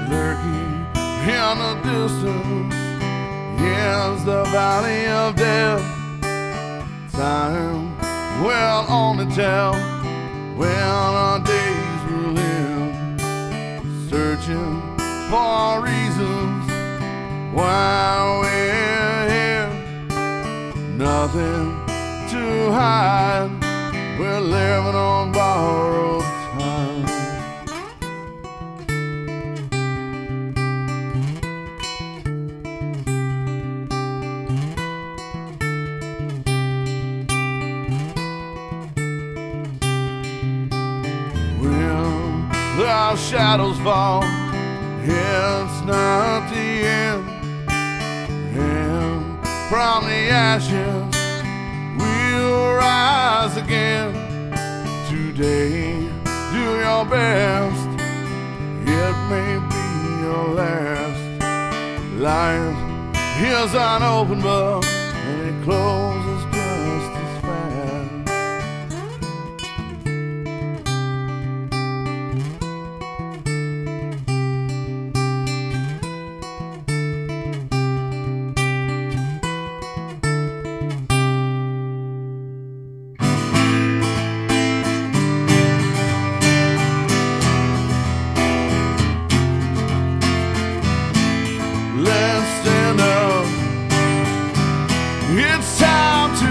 lurking in the distance is the valley of death. Time will only tell when our days will end, searching for reasons why we're here. Nothing to hide, we're living on borrowed time. When the shadows fall, it's not the end, and from the ashes we'll rise again. Today, do your best, it may be your last. Life is an open book, and it closes just as fast. Let's stand up, it's time to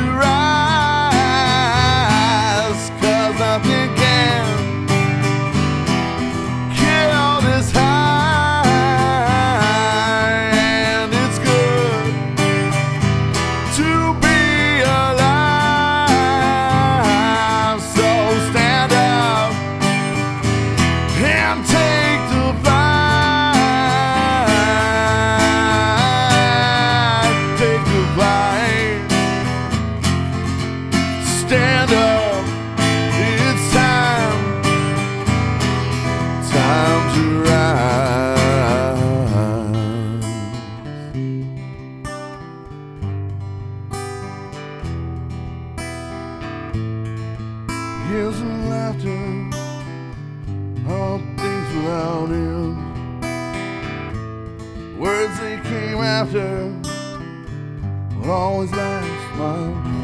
rise, 'cause nothing can kill this high. And it's good to be alive, so stand up and take the fight. Stand up, it's time to rise. Here's some laughter, all things without end. Words they came after will always last my